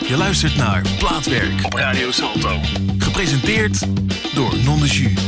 Je luistert naar Plaatwerk op Radio Salto. Gepresenteerd door Non de Jus.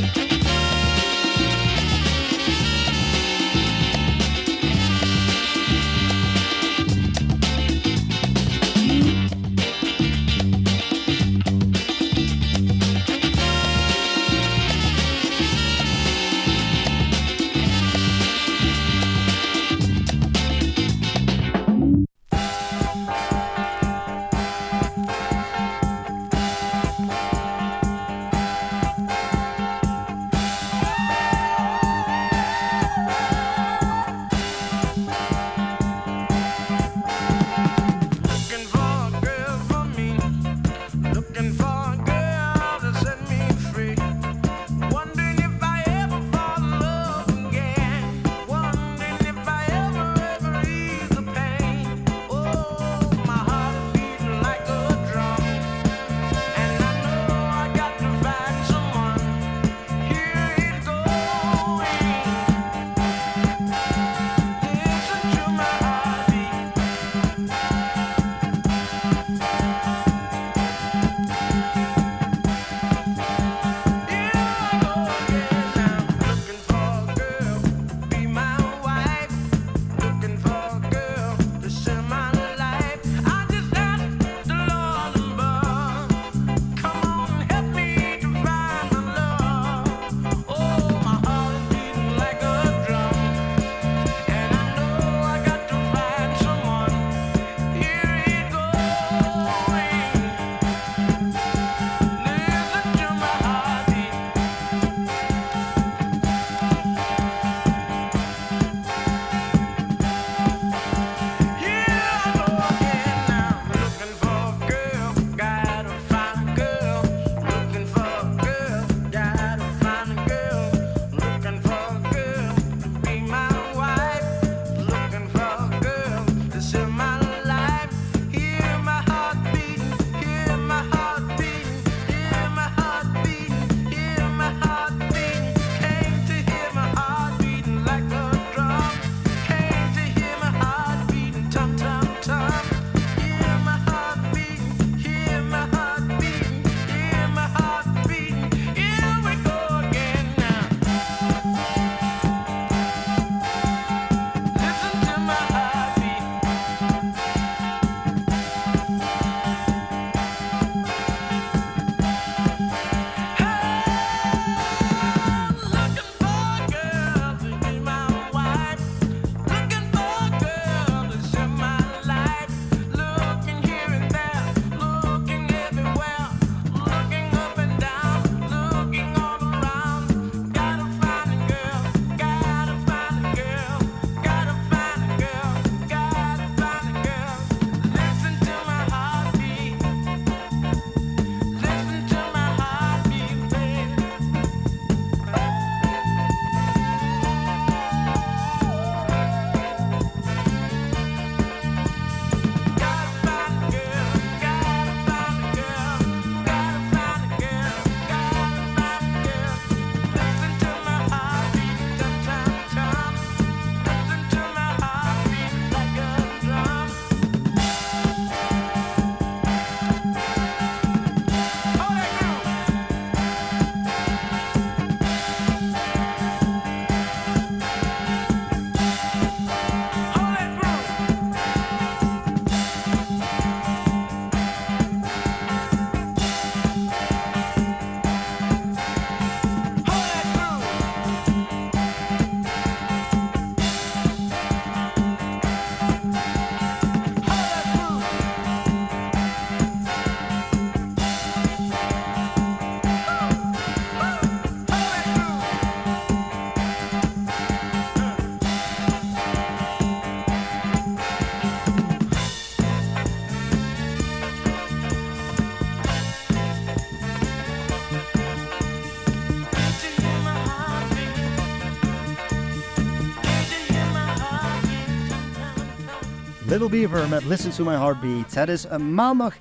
Little Beaver met Listen to My Heartbeat. Het is maandag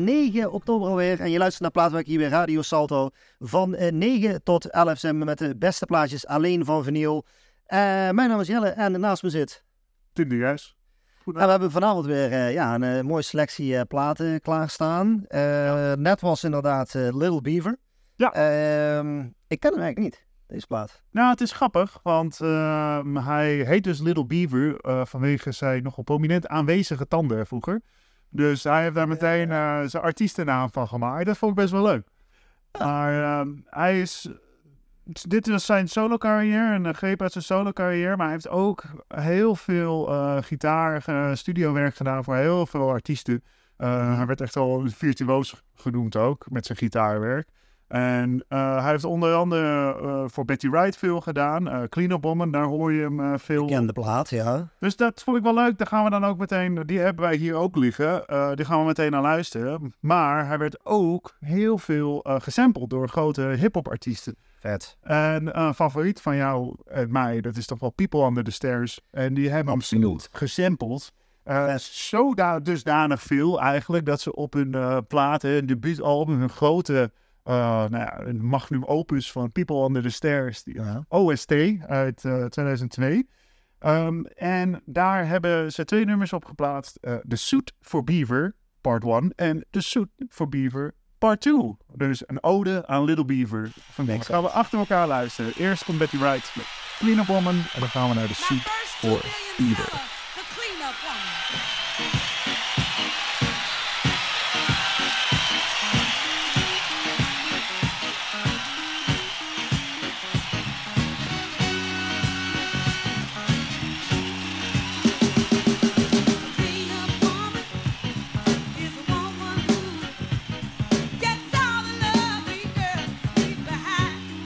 9 oktober alweer en je luistert naar Plaatwerk hier bij Radio Salto. Van 9 tot 11 zijn we met de beste plaatjes alleen van vinyl. Mijn naam is Jelle en naast me zit... Tim de Gijs. we hebben vanavond weer een mooie selectie platen klaarstaan. Net was inderdaad Little Beaver. Ja. Ik ken hem eigenlijk niet, deze plaat. Nou, het is grappig, want hij heet dus Little Beaver vanwege zijn nogal prominent aanwezige tanden vroeger. Dus hij heeft daar meteen zijn artiestennaam van gemaakt. Dat vond ik best wel leuk. Maar hij is... Dit was zijn solo-carrière, een greep uit zijn solo-carrière. Maar hij heeft ook heel veel studiowerk gedaan voor heel veel artiesten. Hij werd echt al virtuoos genoemd ook, met zijn gitaarwerk. En hij heeft onder andere voor Betty Wright veel gedaan. Clean Up Woman, daar hoor je hem veel. Bekende plaat, ja. Dus dat vond ik wel leuk. Daar gaan we dan ook meteen, die hebben wij hier ook liggen. Die gaan we meteen naar luisteren. Maar hij werd ook heel veel gesampled door grote hip-hop artiesten. Vet. En een favoriet van jou en mij, dat is toch wel People Under the Stairs. En die hebben hem gesampled. Dusdanig veel eigenlijk, dat ze op hun platen, hun debuutalbum, hun grote magnum opus van People Under the Stairs, die OST uit 2002. En daar hebben ze 2 nummers op geplaatst. The Suit for Beaver, part 1, en The Suit for Beaver, part 2. Dus een ode aan Little Beaver. Vandaag gaan we achter elkaar luisteren. Eerst komt Betty Wright met Clean Up Woman en dan gaan we naar The Suit for Beaver.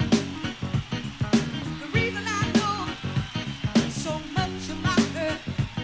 So much of my earth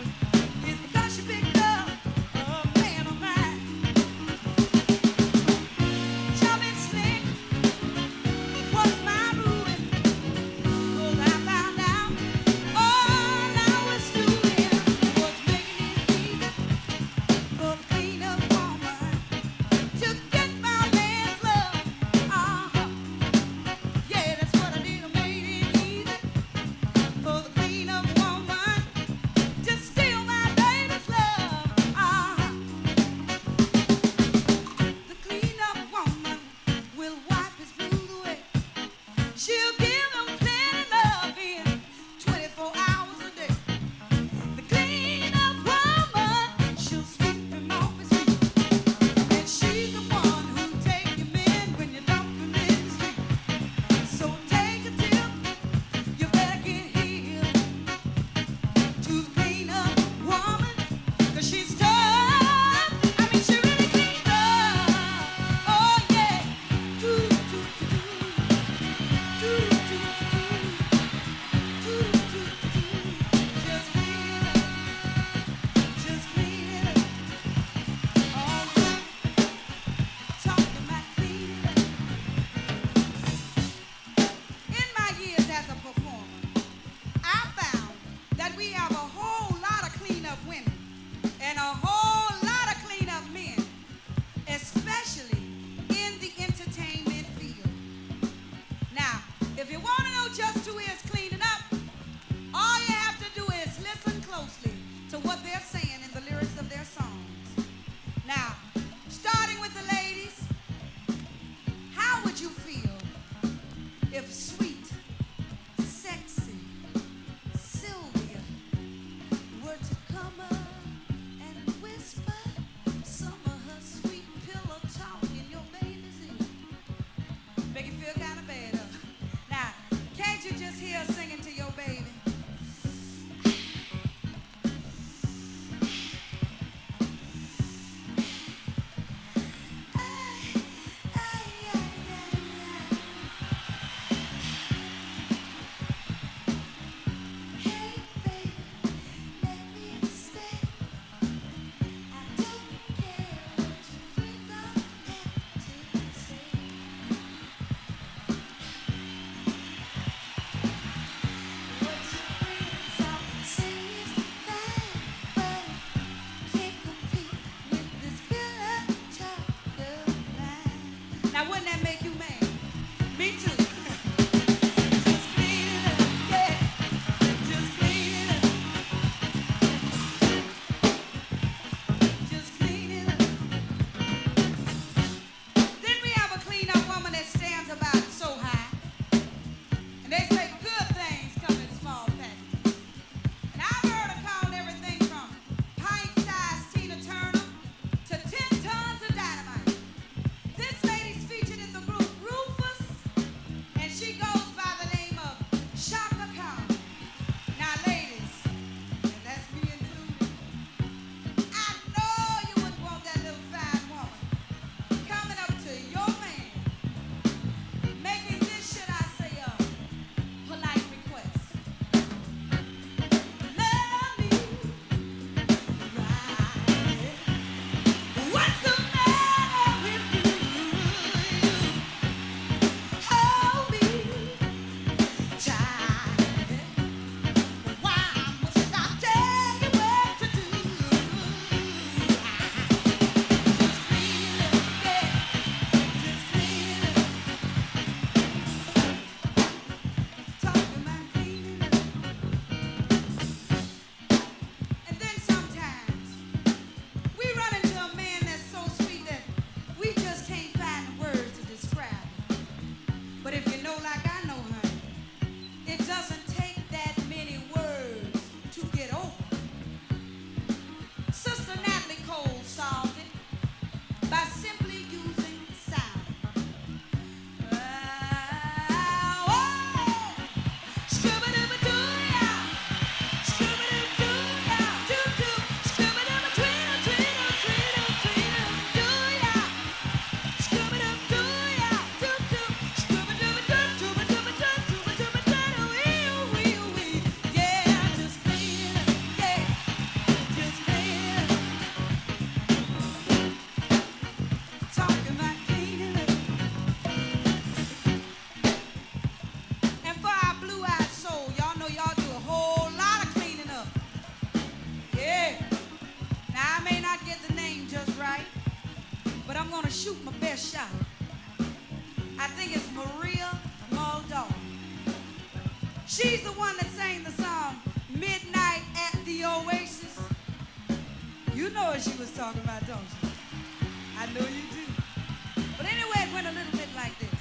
shoot my best shot. I think it's Maria Muldaur. She's the one that sang the song Midnight at the Oasis. You know what she was talking about, don't you? I know you do. But anyway, it went a little bit like this.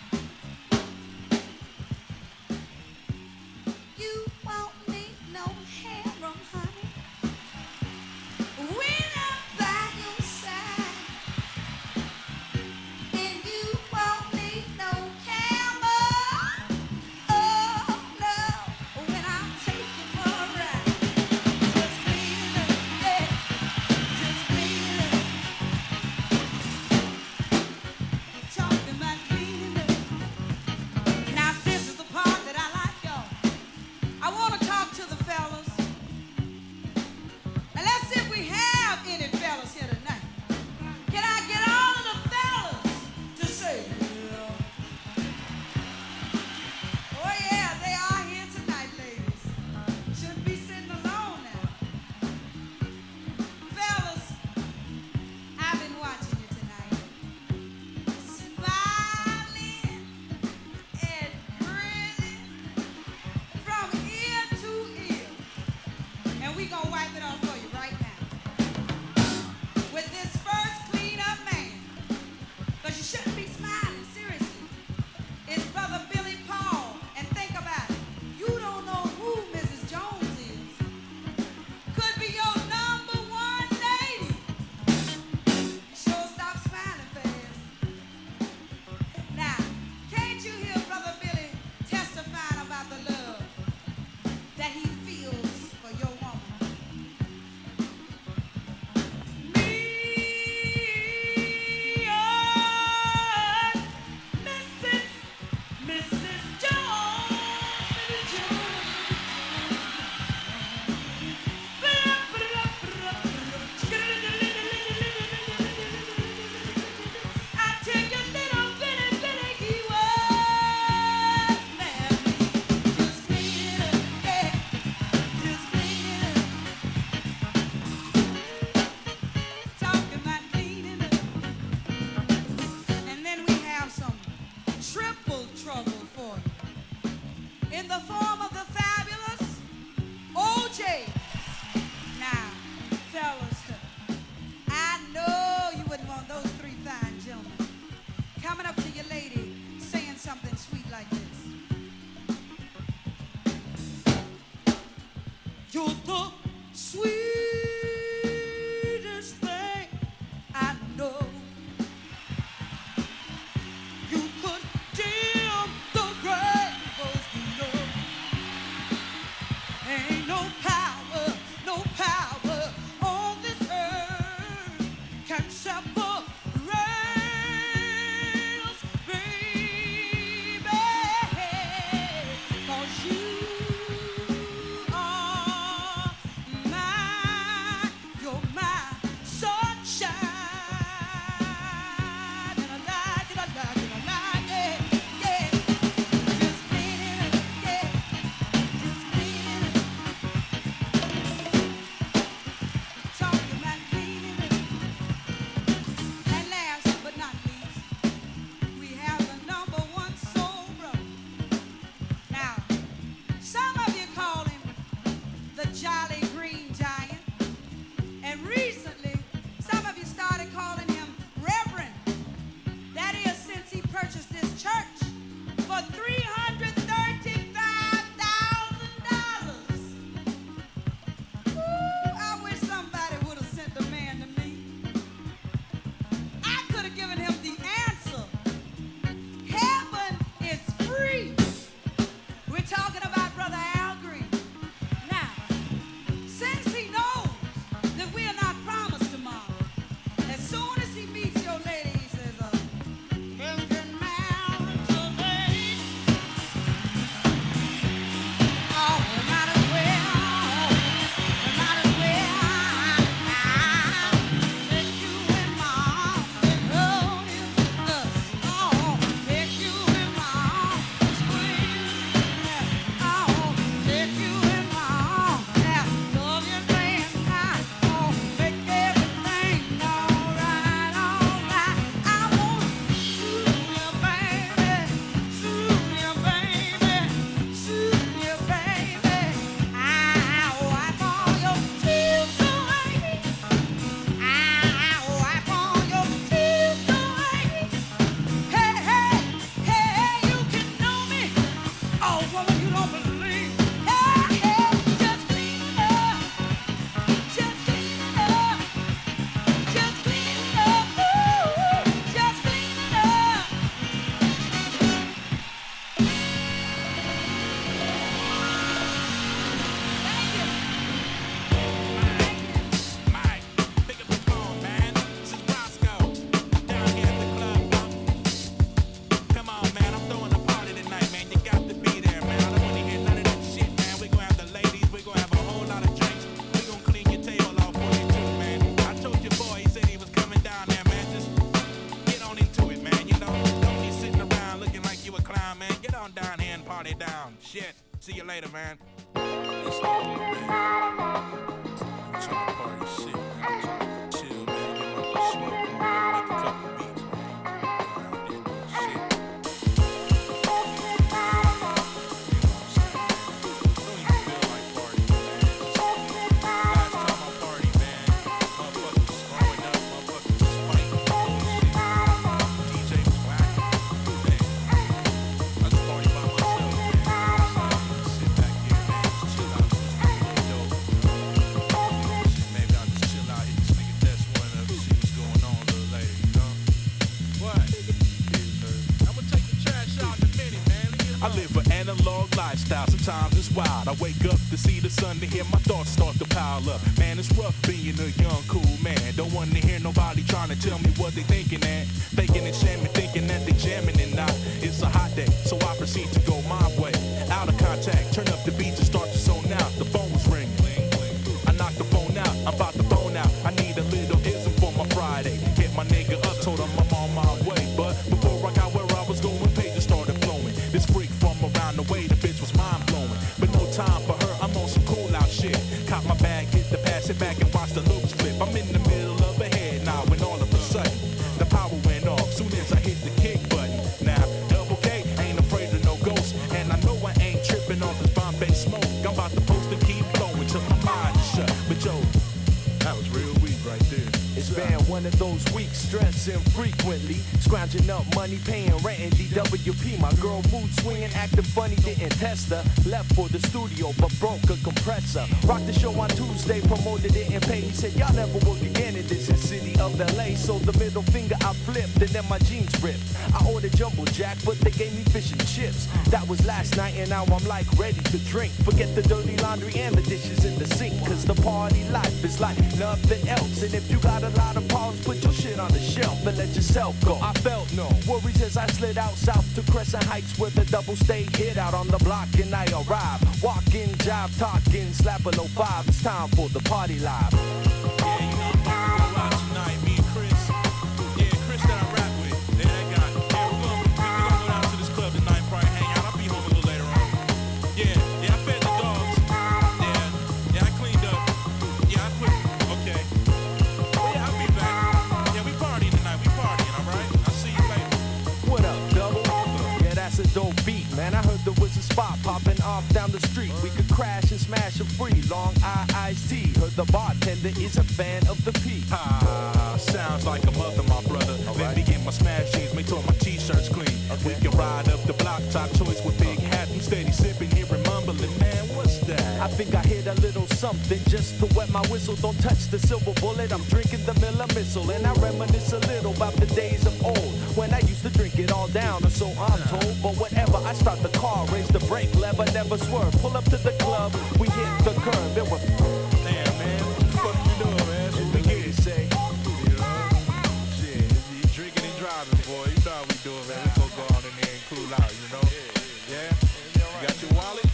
You won't need no harem, honey. When I'm by your side. And you won't need no camel. Oh, no. When I'm taking for a ride. Just clean it up, yeah. Just clean it up. Talking about cleaning up. Now this is the part that I like, y'all. I want to talk to the fellas. And let's see if we have any fellas here tonight. Can I get all of the fellas to say, yeah? Oh yeah, they are here tonight, ladies. Shouldn't be sitting alone now. Fellas, I've been watching you tonight. Smiling and grinning from ear to ear. And we gonna wipe it off for you right now. With this first clean-up man. Because you shouldn't be smiling, seriously. It's Brother Billy Paul. And think about it. You don't know who Mrs. Jones is. Could be your number one lady. Sure stop smiling fast. Now, can't you hear Brother Billy testifying about the love that he feels for your woman? Me, oh, Mrs. Jones, Mrs. Jones. I take a little bitty he was, man. Just clean it up, yeah. Just clean it up. Talking about cleaning up. And then we have some triple trouble for you. In the form of the fabulous OJ. Now, fellas, I know you wouldn't want those three fine gentlemen coming up to your lady saying something sweet like this. You're the sweetest thing I know. You could dim the rainbow's glow. Ain't no power on this earth can separate us, baby. 'Cause you are mine, you're my sunshine. And I like it, I like it, I like it, yeah. Just clean it up, yeah. Just clean it up. Talking about cleaning up. And last but not least, we have the number one soul brother. Now, some of you call him the Jolly Green Giant. And recently, some of you started calling him Reverend. That is since he purchased this church for $335,000. Ooh, I wish somebody would have sent the man to me. I could have given him the answer. Heaven is free. We're talking about Brother Al Green. Now, since he knows that we are not promised tomorrow, as soon as he meets your lady, he says, let's get married today. Oh, we might as well. Take you in my arms and hold you us. Oh, take you in my arms and squeeze. Oh, take you in my arms and love you day and night. Oh, make everything alright. See you later, man. It's all good, man. I'm trying to party shit, man. I'm trying to chill, man. Get my smoke on, man. Make a couple beats, man. Around there doing shit. You know what I'm saying, man? Don't even feel like partying, man. Last time I partied, man, motherfuckers was growing up, motherfuckers was fighting, bullshit. DJ was whacking, man. I just party by myself, man. You know what I'm saying? Sit back here, man, just chill out, just get a little dope. Shit, maybe I'll just chill out, hit this nigga Death One up, see what's going on a little later, you know? What? I'ma take the trash out in a minute, man. I live an analog lifestyle, sometimes it's wild. I wake up to see the sun, to hear my thoughts start to pile up. Man, it's rough being a young, cool man. Don't want to hear nobody trying to tell me what they thinking at. Faking and shamming, thinking that they jamming and not. It's a hot day, so I proceed to go my way. Out of contact, turn up the beats and start to zone out. The phone was ringing. I knocked the phone out, I'm about to bone out. I need a little ism for my Friday. Hit my nigga up, told him I'm on my way. But before I got where I was going, pages started flowing. This freak from around the way, the bitch was mind blowing. But no time for her, I'm on some cool out shit. Caught my bag, hit the pass it back and watch the loops flip. I'm in the middle of a head now when all of a sudden the power went off. Soon as I hit the kick button. Now, Double K ain't afraid of no ghosts. And I know I ain't tripping off this Bombay smoke. I'm about to post and keep blowing till my mind is shut. But yo, that was real weak right there. It's been one of those weeks, stressing frequently, scrounging up money, paying rent in DWP. My girl mood swinging, acting funny, didn't test her. Left for the studio, but broke a compressor. Rocked the show on Tuesday, promoted it and paid. He said, y'all never work again in this city of LA. So the middle finger I flipped, and then my jeans ripped. I ordered Jumbo Jack, but they gave me fish and chips. That was last night, and now I'm like ready to drink. Forget the dirty laundry and the dishes in the sink, cause the party life is like nothing else. And if you got a lot of problems, put your shit on the shelf and let yourself go. I felt no worries as I slid out south to Crescent Heights, where the double stay hit out on the block, and I arrived. Walking, jive, talking, slap a low 5. It's time for the party live. Yeah, you know, I'm about to go out tonight, me and Chris. Yeah, Chris that I rap with. Yeah, that guy. Yeah, we gonna go down to this club tonight, probably hang out. I'll be home a little later on. Yeah, I fed the dogs. Yeah, I cleaned up. Yeah, I put, okay. Well, yeah, I'll be back. Yeah, we partying tonight, alright? I'll see you later. What up, double? Yeah, that's a dope beat, man. I heard there was a spot popping off down the street. We could crash and smash a free Long Iced Tea. Heard the bartender is a fan of the P. Sounds like a mother, my brother. Let me get my smash jeans, make sure my t-shirts clean. We can ride up the block, top choice with big hats. I'm steady sipping here and mumbling, man, what's that? I think I hit a little something just to wet my whistle. Don't touch the silver bullet, I'm drinking the Miller Missile. And I reminisce a little about the days of old, when I used to drink it all down, or so I'm told. But whatever, I start the car, raise the brake lever, never swerve. Pull up to the club, we hit the curb. There were damn, man, what the fuck you doing, man? That's what we get. say. You know? Shit, you drinking and driving, boy. You know how we doing, man. We go out in there and cool out, you know? Yeah? You got your wallet?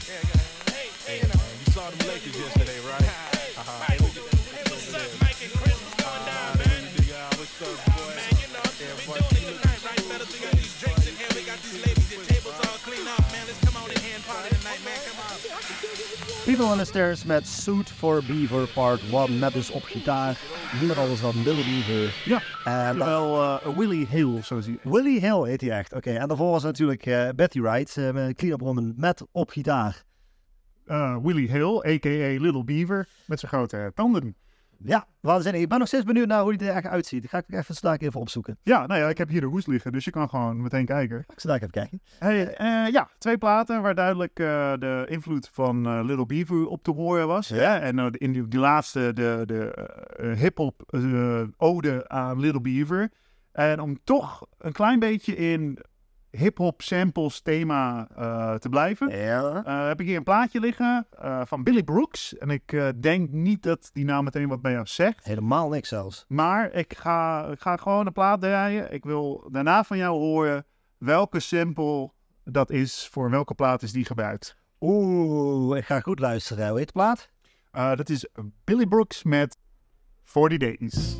Hey, you saw them Lakers yesterday, right? Hey, what's up, Mike and Chris? What's going down, man? What's up, boy? Man, you know, we doing it tonight, right, fellas? We got these drinks in here. We got these ladies and tables all clean up, man. Let's come on in here and party tonight, man. Come on. People on the Stairs met Suit for Beaver Part 1 met dus op gitaar niemand anders dan Little Beaver. Ja, En wel Willie Hill, zo zie je. Willie Hill heet hij echt. Oké, en daarvoor was natuurlijk Betty Wright met Clean Up Woman met op gitaar. Willie Hill, a.k.a. Little Beaver, met zijn grote tanden. Ja, waanzinnig. Ik ben nog steeds benieuwd naar hoe hij er echt uitziet. Dat ga ik even opzoeken. Ja, nou ja, ik heb hier de hoes liggen, dus je kan gewoon meteen kijken. Ik zal even kijken. Hey, 2 platen waar duidelijk de invloed van Little Beaver op te horen was. Ja. En in die laatste de hip-hop ode aan Little Beaver. En om toch een klein beetje in hip-hop samples thema te blijven, heb ik hier een plaatje liggen van Billy Brooks. En ik denk niet dat die naam meteen wat bij jou zegt. Helemaal niks zelfs. Maar ik ga gewoon een plaat draaien. Ik wil daarna van jou horen welke sample dat is, voor welke plaat is die gebruikt. Oeh, ik ga goed luisteren. Hoe heet de plaat? Dat is Billy Brooks met 40 Days.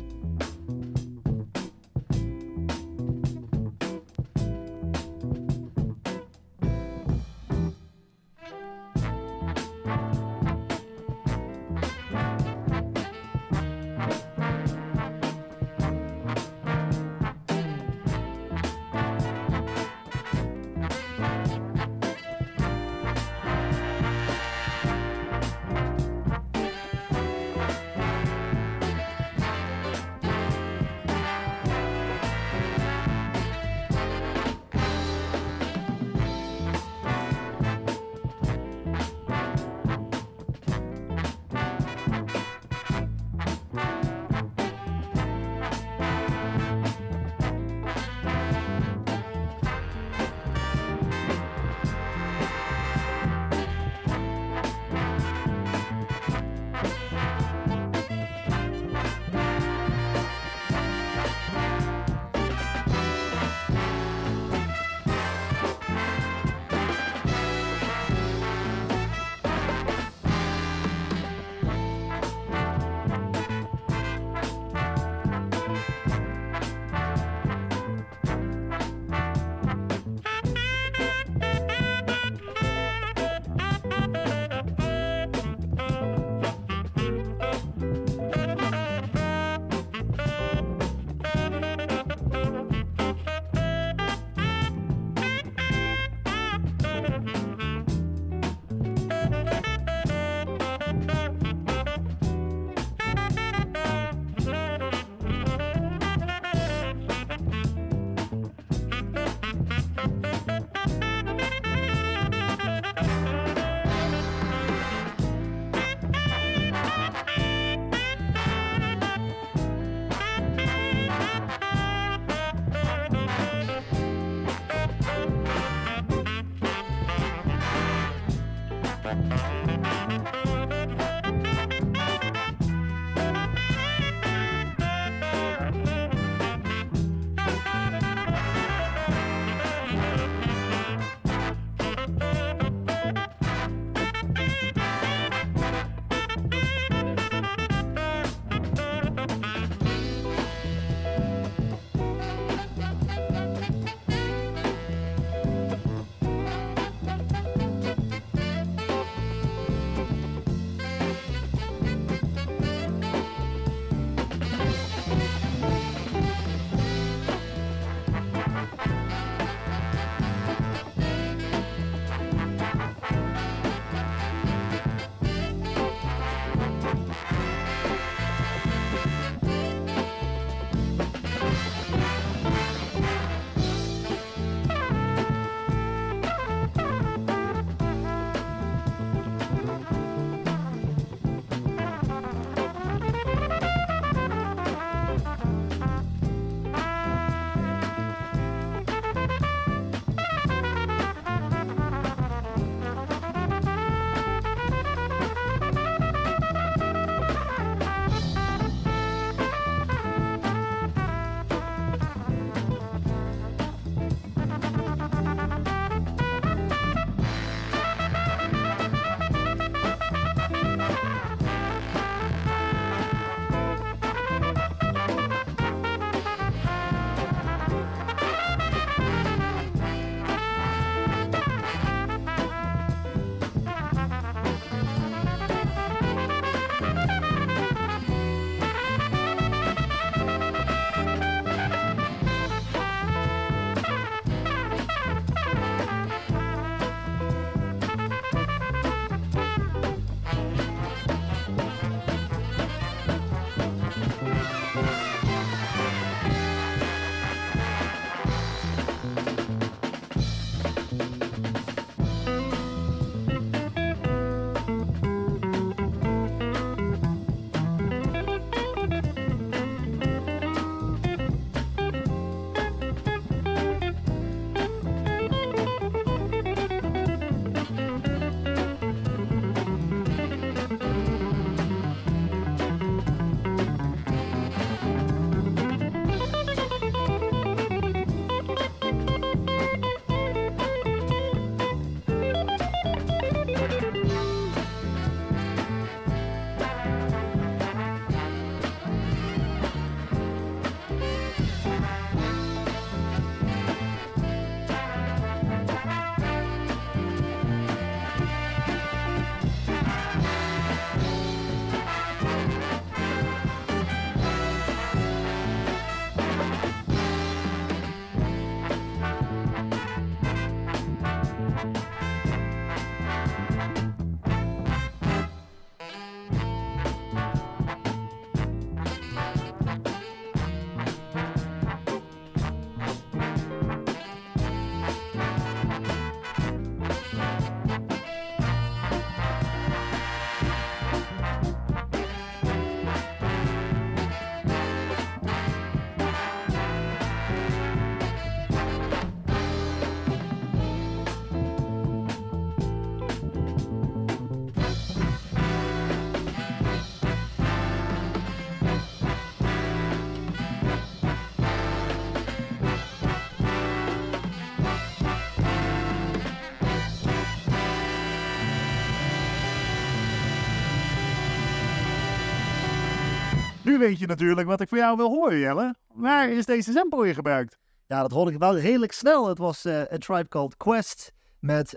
Nu weet je natuurlijk wat ik voor jou wil horen, Jelle. Waar is deze sample in gebruikt? Ja, dat hoorde ik wel redelijk snel. Het was A Tribe Called Quest met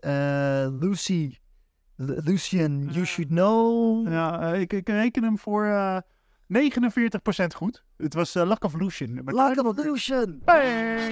Lucian You Should Know. Ja, ik reken hem voor 49% goed. Het was Lack of Lucian. Lack of Lucian! Hey!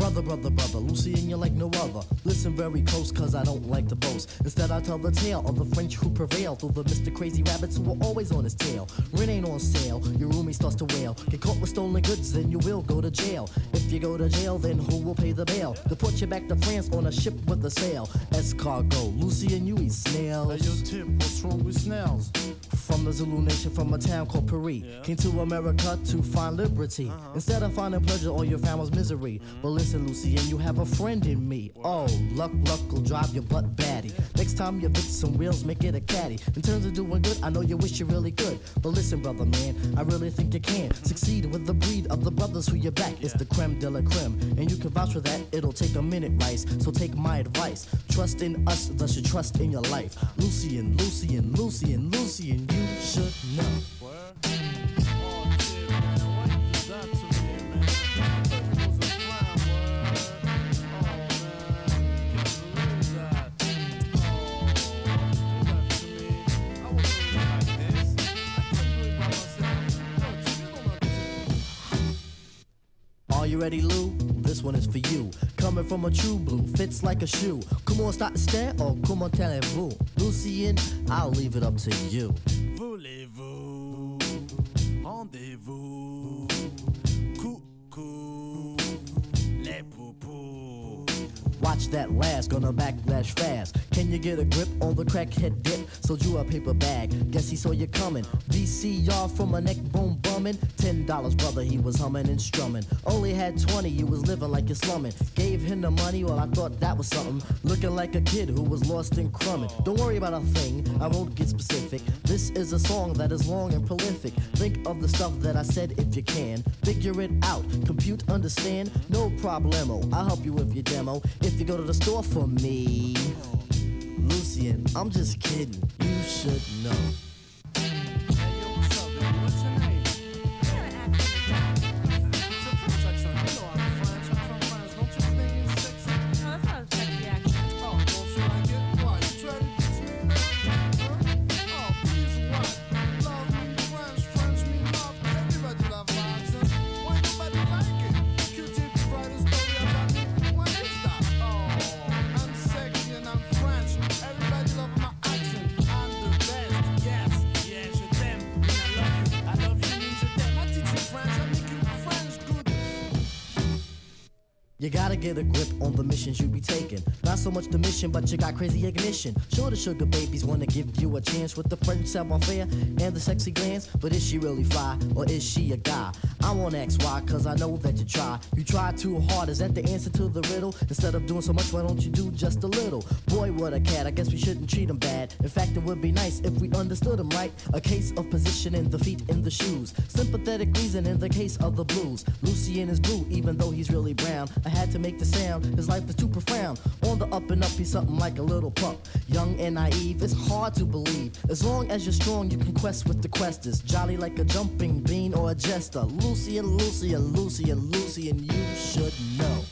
Brother, Lucien, you're like no other. Listen very close, cause I don't like to boast. Instead, I tell the tale of the French who prevail through the Mr. Crazy Rabbits who are always on his tail. Rent ain't on sale, your roomie starts to wail. Get caught with stolen goods, then you will go to jail. If you go to jail, then who will pay the bail? Deport you back to France on a ship with a sail. Escargot, Lucien, you eat snails. Hey, yo, Tip, what's wrong with snails? From the Zulu nation, from a town called Paris. Came to America to find liberty. Instead of finding pleasure, all you found was misery. But listen, Lucien, you have a friend in me. Oh, luck will drive your butt batty. Next time you fix some wheels, make it a caddy. In terms of doing good, I know you wish you really could. But listen, brother man, I really think you can succeed with the breed of the brothers who you back. It's the creme de la creme, and you can vouch for that. It'll take a minute, Rice. So take my advice. Trust in us, thus you trust in your life. Lucien, you should know. Are you ready, Lou? This one is for you. Coming from a true blue, fits like a shoe. Comment start to stare or comment allez-vous? Lucien, I'll leave it up to you. Voulez-vous, rendez-vous, coucou, les poupous. Watch that last, gonna backlash fast. Can you get a grip on the crackhead dip? Sold you a paper bag, guess he saw you coming. VCR from a neck bone bumming. $10, brother, he was humming and strumming. Only had 20, you was living like you're slumming. Gave him the money, well, I thought that was something. Looking like a kid who was lost in crumbing. Don't worry about a thing, I won't get specific. This is a song that is long and prolific. Think of the stuff that I said if you can. Figure it out, compute, understand, no problemo. I'll help you with your demo. If you go to the store for me, Lucien, I'm just kidding, you should know. You gotta get a grip on the missions you be taking. Not so much the mission, but you got crazy ignition. Sure, the sugar babies wanna give you a chance with the French savoir-faire and the sexy glance. But is she really fly, or is she a guy? I won't ask why, cause I know that you try. You try too hard, is that the answer to the riddle? Instead of doing so much, why don't you do just a little? Boy, what a cat, I guess we shouldn't treat him bad. In fact, it would be nice if we understood him right. A case of positioning the feet in the shoes. Sympathetic reason in the case of the blues. Lucien is blue, even though he's really brown. I had to make the sound, his life is too profound. On the up and up, he's something like a little pup. Young and naive, it's hard to believe. As long as you're strong, you can quest with the questers. Jolly like a jumping bean or a jester. Lucien, you should know.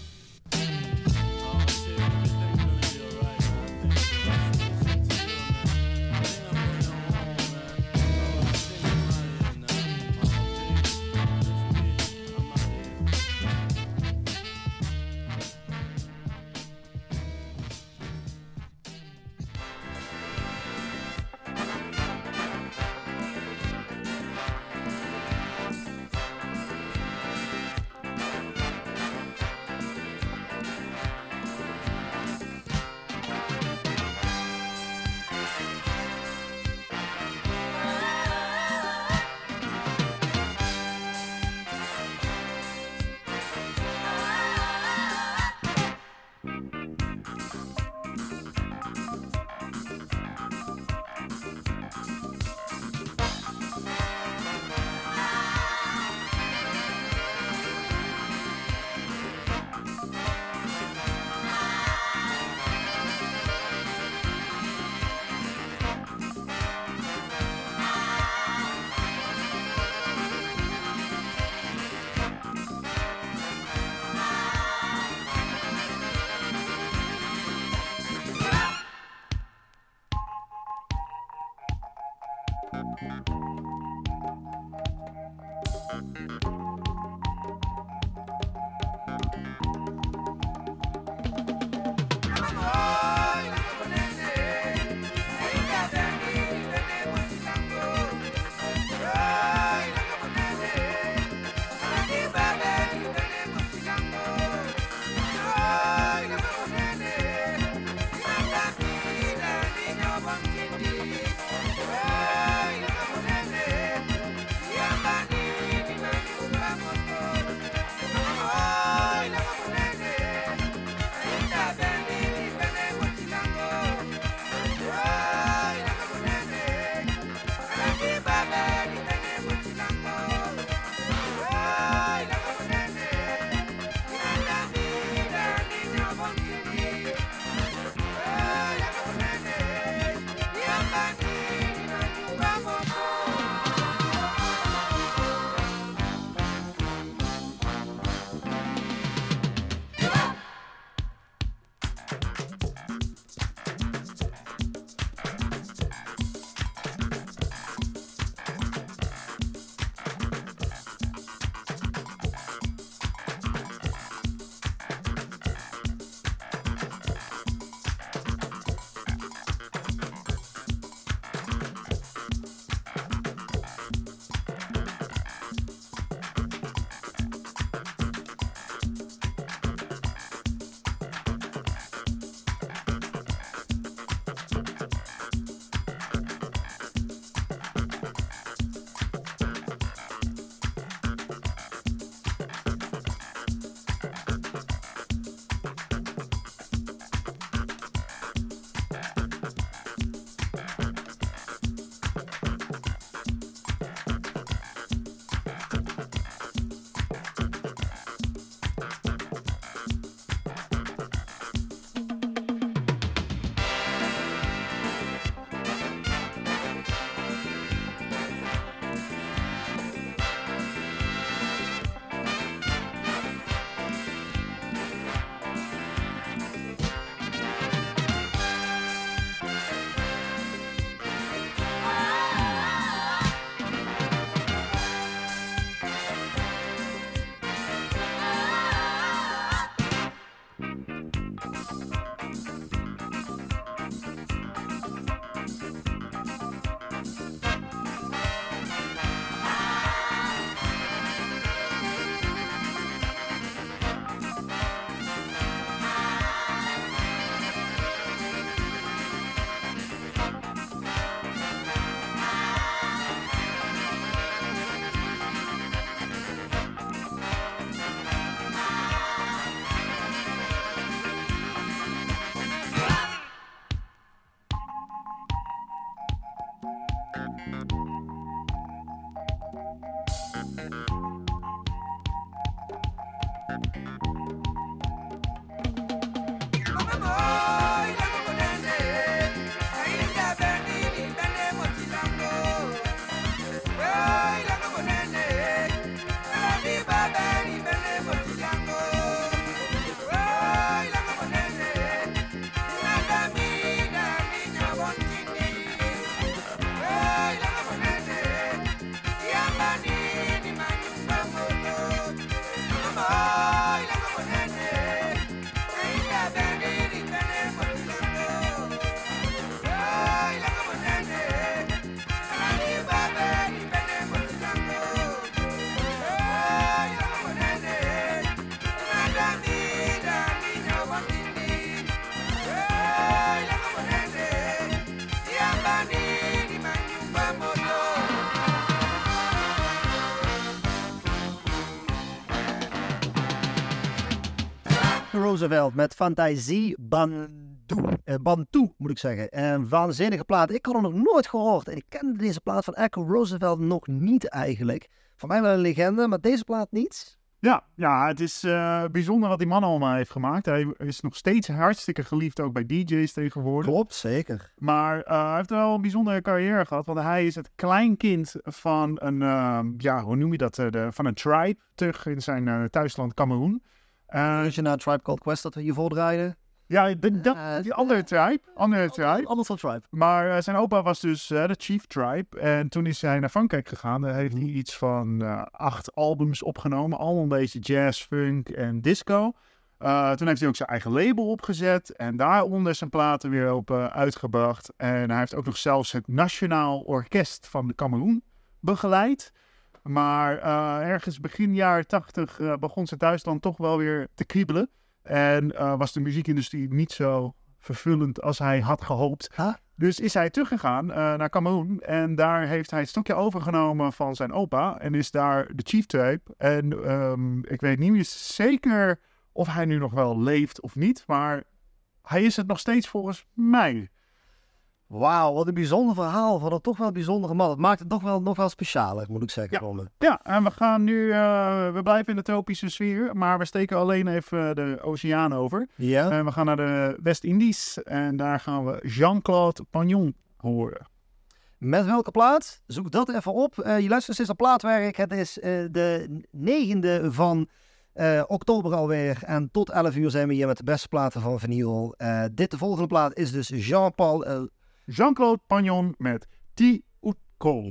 Roosevelt met Fantasie Bantu, moet ik zeggen. Een waanzinnige plaat. Ik had hem nog nooit gehoord. En ik kende deze plaat van Echo Roosevelt nog niet eigenlijk. Voor mij wel een legende, maar deze plaat niet. Ja, het is bijzonder wat die man allemaal heeft gemaakt. Hij is nog steeds hartstikke geliefd, ook bij DJ's tegenwoordig. Klopt, zeker. Maar hij heeft wel een bijzondere carrière gehad, want hij is het kleinkind van een, hoe noem je dat, van een tribe, terug in zijn thuisland Cameroen. Als je naar Tribe Called Quest dat we hiervoor draaiden. Ja, die andere tribe. Anders van Tribe. Maar zijn opa was dus de Chief Tribe. En toen is hij naar Frankrijk gegaan. Daar heeft hij iets van 8 albums opgenomen. Allemaal een beetje jazz, funk en disco. Toen heeft hij ook zijn eigen label opgezet. En daaronder zijn platen weer op uitgebracht. En hij heeft ook nog zelfs het Nationaal Orkest van de Cameroen begeleid. Maar ergens begin jaren 80 begon zijn thuisland toch wel weer te kriebelen. En was de muziekindustrie niet zo vervullend als hij had gehoopt. Huh? Dus is hij teruggegaan naar Cameroen. En daar heeft hij het stokje overgenomen van zijn opa. En is daar de Chief Tribe. En ik weet niet meer zeker of hij nu nog wel leeft of niet. Maar hij is het nog steeds volgens mij. Wauw, wat een bijzonder verhaal van een toch wel bijzondere man. Het maakt het toch wel nog wel specialer, moet ik zeggen. Ja, en we gaan nu, we blijven in de tropische sfeer, maar we steken alleen even de oceaan over. Ja. En we gaan naar de West-Indies en daar gaan we Jean-Claude Pagnon horen. Met welke plaat? Zoek dat even op. Je luistert steeds naar Plaatwerk. Het is de 9e van oktober alweer. En tot 11 uur zijn we hier met de beste platen van vinyl. De volgende plaat is dus Jean-Claude Pagnon met Ti Utko.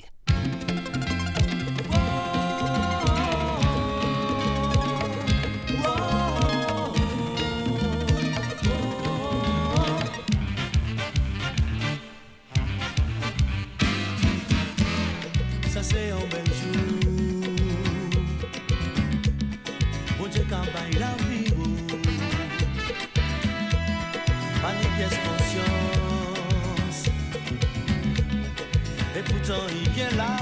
Ça c'est un bel jour. Bon Dieu campagne la vie. Panique est conscience. Et pourtant il est là.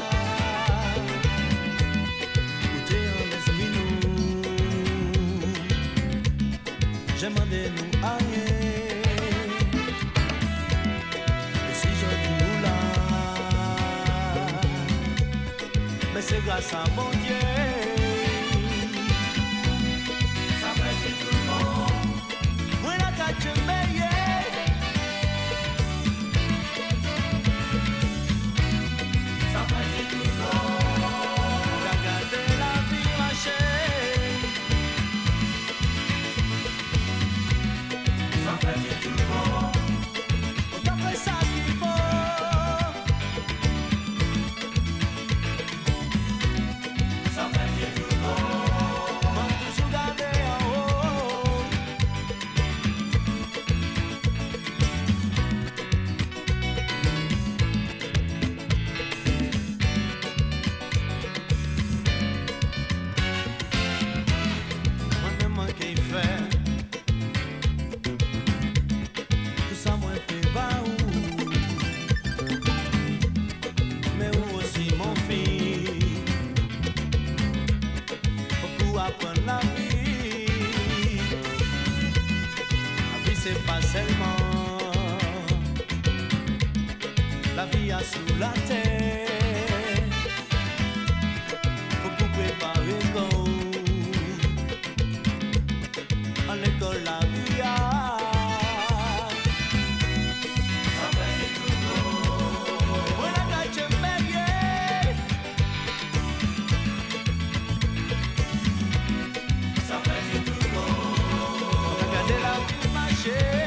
Où t'es en l'esprit nous. J'ai demandé nous à rien. Et si je dis nous là. Mais c'est grâce à mon Dieu. Ça fait du tout le monde. Moi la carte je m'aille. Ça fait du tout le monde. T'as gardé la vie marcher. Ça fait du tout le monde. On t'a fait ça qu'il faut. C'est pas seulement la vie sous la terre. Faut tout préparer comme à l'école la vie a. Ça fait du tout. Voilà que je m'aille. Ça fait du tout. Regardez la vie marcher.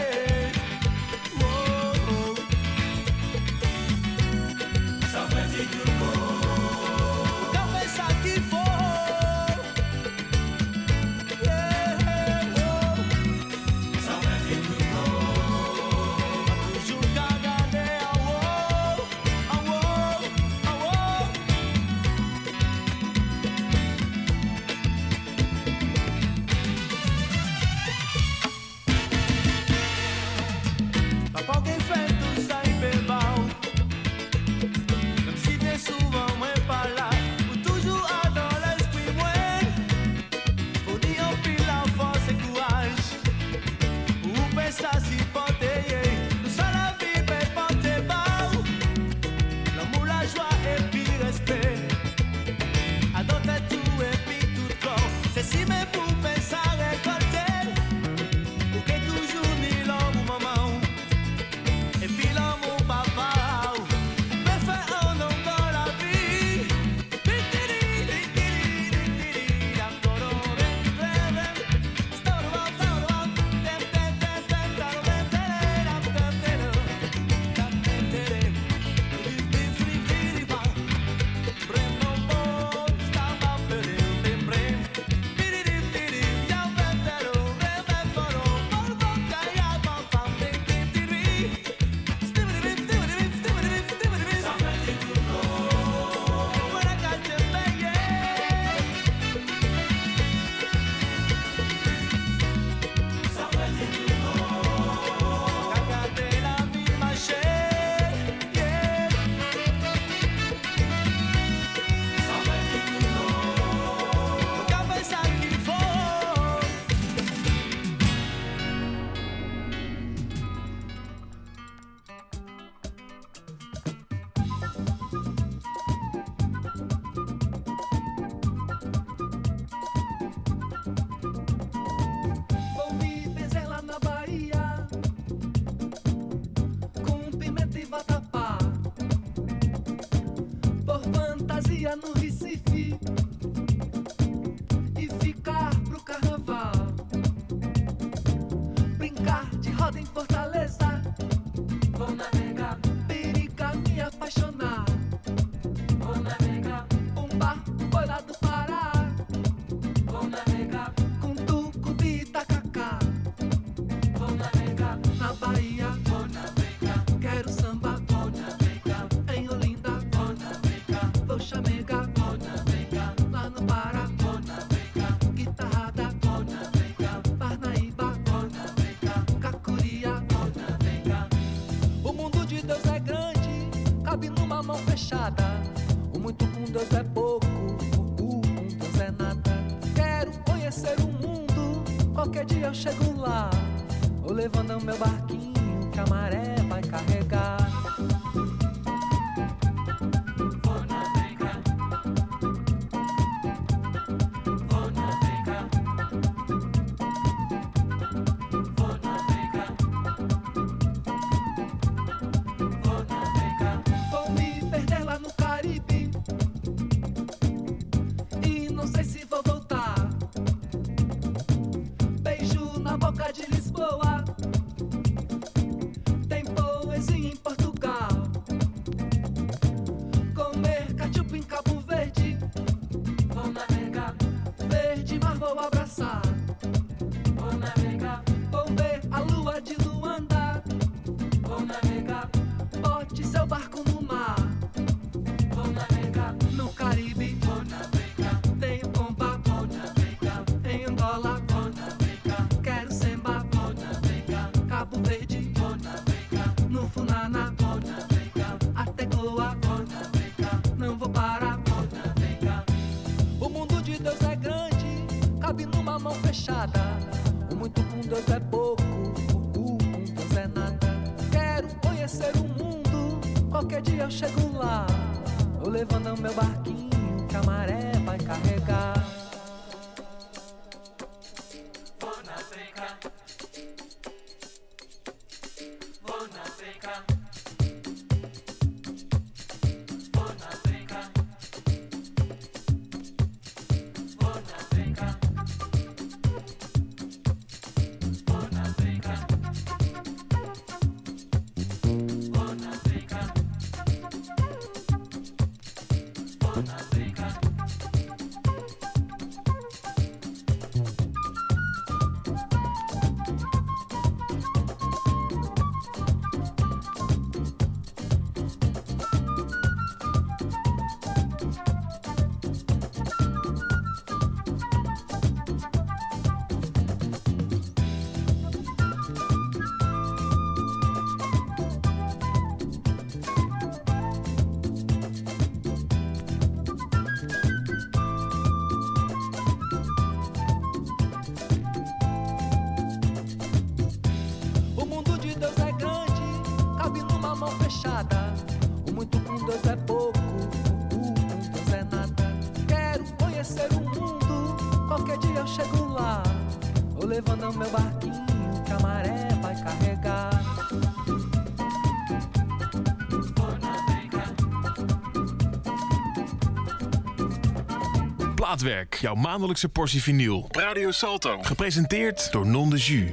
Ficar de roda em Fortaleza. Vou navegar. Periga me apaixonar. Vou navegar. Pumba, boi lá do Pará. Vou navegar. Com tucupi e tacacá. Vou navegar. Na Bahia. Vou navegar. Quero samba. Vou navegar. Em Olinda. Vou navegar. Vou chamegar. Vou navegar. Lá no Pará. Vou navegar. Guitarrada. Vou navegar. Parnaíba. Vou navegar. Cacuria. Vou navegar. O mundo de Deus é grande, cabe numa mão fechada. O muito com Deus é pouco, o com Deus é nada. Quero conhecer o mundo, qualquer dia eu chego lá. Vou levando meu barquinho que a maré vai carregar. Vou navegar. Vou navegar. Vou navegar. Vou navegar. Vou me perder lá no Caribe e não sei se vou voltar. Beijo na boca de Lisboa. Tem poesia em Portugal. Comer cachupa em Cabo Verde. Vou navegar. Verde mar vou abraçar. Vou navegar. Vou ver a lua de Luanda. Vou navegar. Bote seu barco no mar. Vou navegar. No Caribe. Vou navegar. Tenho pomba. Vou navegar. Em Angola. Vou navegar. Quero semba. Vou navegar. Cabo Verde. Vou navegar. No Funana. Vou navegar. Até Goa. Vou navegar. Não vou parar. Vou navegar. O mundo de Deus é grande, cabe numa mão fechada. O muito com Deus é pouco, o com Deus é nada. Quero conhecer o mundo, qualquer dia eu chego lá. Vou levando meu barquinho que a maré vai carregar. Vou navegar. Vou navegar. Vou navegar. Vou navegar. Vou navegar. Vou navegar. Vou navegar. O mundo de Deus é grande, cabe numa mão fechada. O muito com Deus é pouco, o com Deus é nada. Quero conhecer o mundo, qualquer dia eu chego lá. Vou levando meu barquinho que a maré vai carregar. Vou navegar. Plaatwerk, jouw maandelijkse portie vinyl. Op Radio Salto. Gepresenteerd door Non de Jus.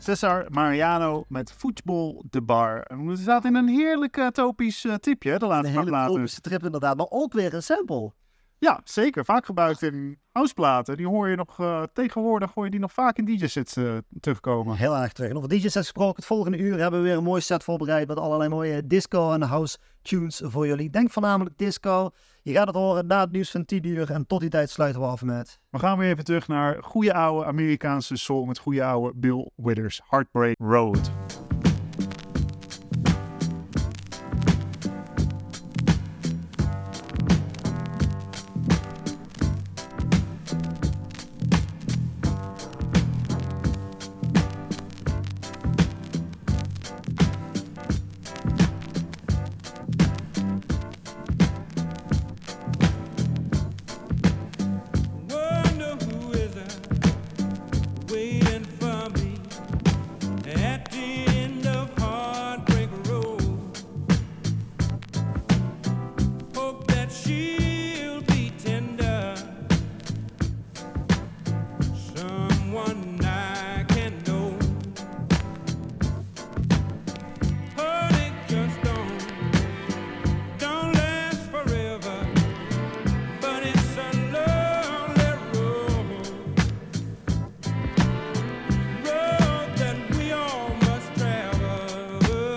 Cesar Mariano met Football de Bar. En we zaten in een heerlijk tropisch tipje, de laatste Een paar hele platen. tropische trip inderdaad, maar ook weer een sample. Ja, zeker. Vaak gebruikt in houseplaten. Die hoor je nog tegenwoordig hoor je die nog vaak in DJ-sets terugkomen. Heel erg terug. En over DJ's gesproken, het volgende uur hebben we weer een mooi set voorbereid met allerlei mooie disco en house tunes voor jullie. Denk voornamelijk disco. Je gaat het horen na het nieuws van 10 uur en tot die tijd sluiten we af met... We gaan weer even terug naar goede oude Amerikaanse soul met goede oude Bill Withers, Heartbreak Road. Wonder who is that waiting for me at the end of Heartbreak Road. Hope that she'll be tender, someone I can know. Heartache just don't last forever, but it's a lonely road that we all must travel.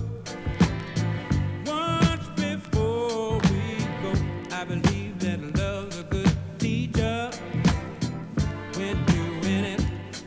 Once before we go, I believe that love's a good teacher when you're in it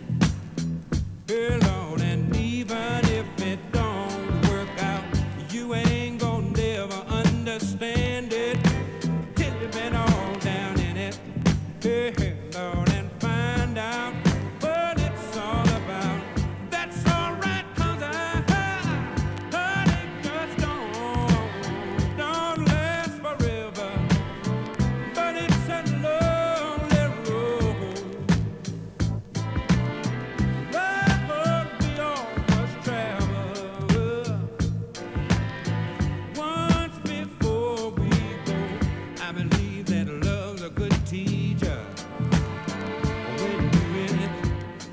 alone, and even if it don't work out, you ain't gonna never understand it till you've been all down in it. Hey, Lord, and find out what it's all about. That's alright, 'cause heartache just don't last forever, but it's a lonely road. Road we all must travel. Once before we go, I believe that love's a good teacher when you're in it.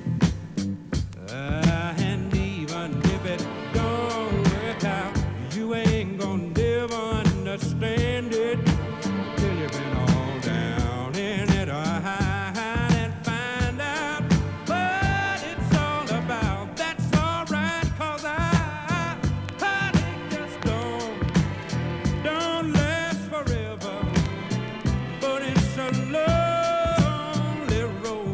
And even if it don't work out, you ain't gonna never understand it till you've been all down in it. And find out what it's all about. That's alright, 'cause heartache just don't last forever, but it's a lonely road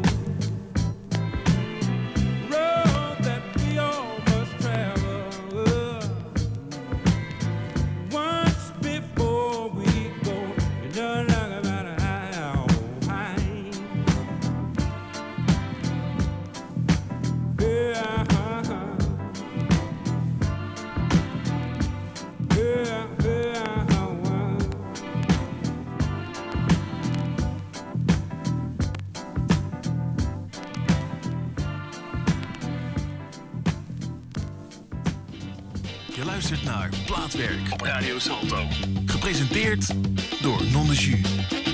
that we all must travel. Once before we go, it don't talk about how high. Je luistert naar Plaatwerk op Radio Salto. Gepresenteerd door Non de Jus.